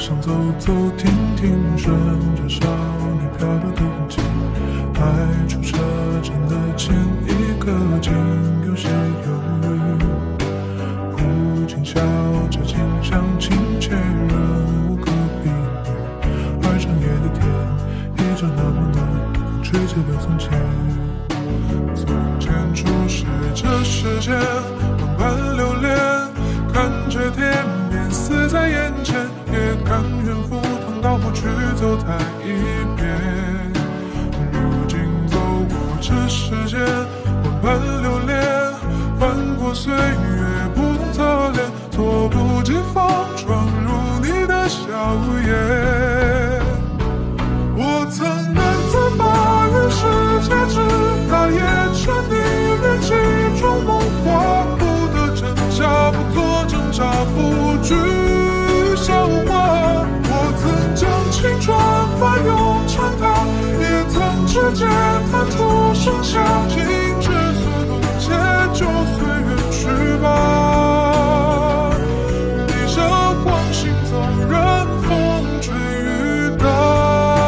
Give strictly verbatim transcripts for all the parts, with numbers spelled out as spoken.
想走走停停，顺着少年漂流的痕迹，迈出车站的前一刻，竟有些犹豫。父亲笑着，清香亲切，人无可比拟。而长夜的天，依旧那么暖，风吹着的从前。从前初识这世间，万般流连，看着天边死在眼前，也甘愿赴汤蹈火去走它一遍。如今走过这世间，万般流连，翻过岁月不同侧脸，猝不及防闯入你的笑颜。我曾难自拔于世界之大，也沉溺于其中梦话，不得真假，不做挣扎，不惧笑话。我曾将青春翻涌成她，也曾直接弹出盛夏，静止所动，且就随缘去吧。闭着光，行走，任风吹雨打。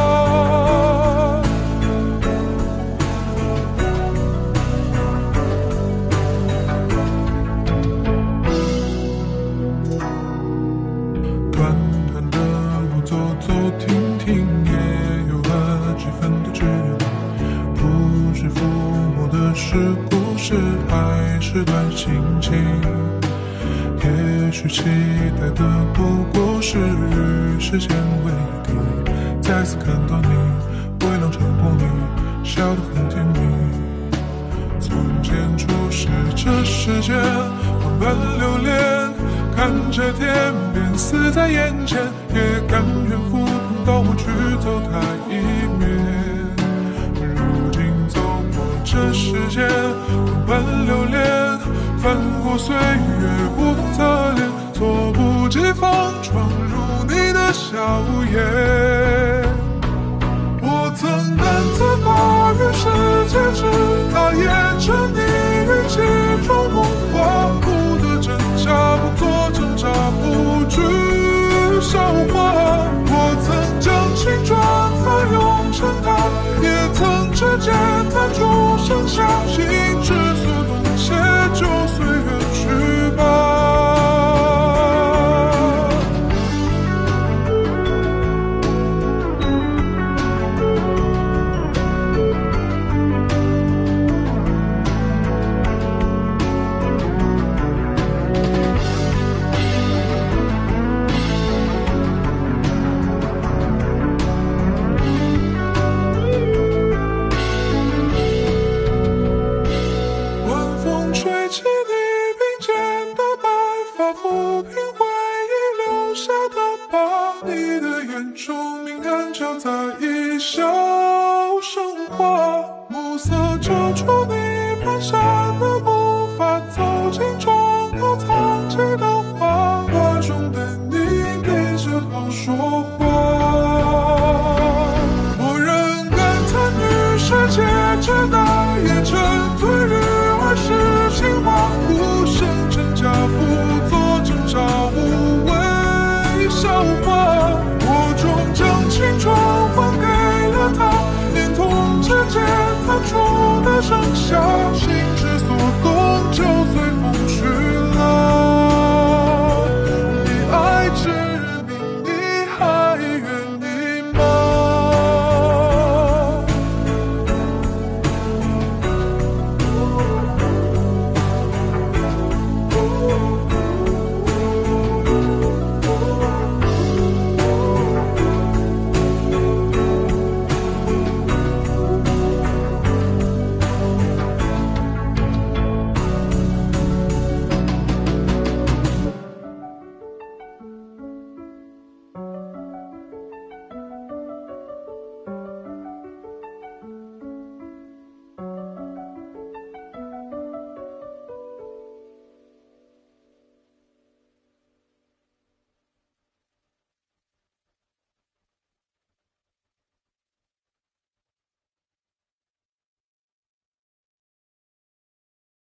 短短的路，走走停停，也有了几分的距离。不是抚摸的是故事，还是段心情？也许期待的不过是与时间为敌。再次看到你，微亮晨光里，笑得很甜蜜。从前初识这世间，万般流连，看着天边死在眼前，也甘愿赴汤蹈火去走它一面。如今走过这世间，万般流连，翻过岁月不同侧脸，猝不及防闯入你的笑颜。我曾难自拔于世界之大，也沉溺于其中梦话，不得真假，不做挣扎，不惧笑话。我曾将青春翻涌成她，也曾直接弹出盛夏，心之所动，且就随缘去吧。你的眼中明暗交杂，一笑生花，暮色遮住你蹒跚的步伐，走进窗口藏起的花，画中的你低着头说话。我仍感叹于世界之大，也沉醉于儿时情话，不生真假，不做挣扎，无谓笑话。我终将青春